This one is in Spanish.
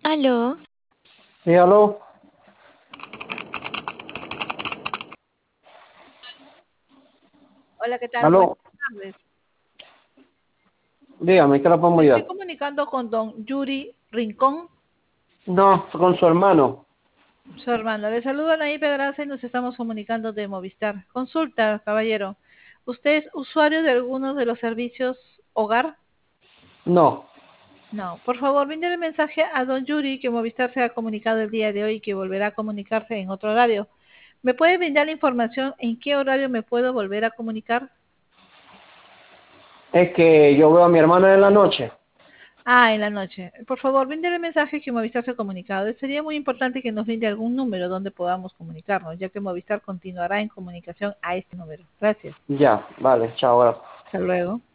Aló, Sí, aló, Hola, ¿qué tal? Buenas aló, tardes. dígame, ¿qué la podemos Me estoy ayudar? comunicando con don Yuri Rincón, No, con su hermano. su hermano. Le saludo Anaí Pedraza y nos estamos comunicando de Movistar. Consulta, caballero. ¿Usted es usuario de alguno de los servicios hogar? No, No. Por favor, brinde el mensaje a don Yuri que Movistar se ha comunicado el día de hoy y que volverá a comunicarse en otro horario. ¿Me puede brindar la información en qué horario me puedo volver a comunicar? es que yo veo a mi hermana en la noche. Ah, en la noche. Por favor, brinde el mensaje que Movistar se ha comunicado. Sería muy importante que nos brinde algún número donde podamos comunicarnos, ya que Movistar continuará en comunicación a este número. Gracias. Ya, vale, chao, ahora. Hasta luego.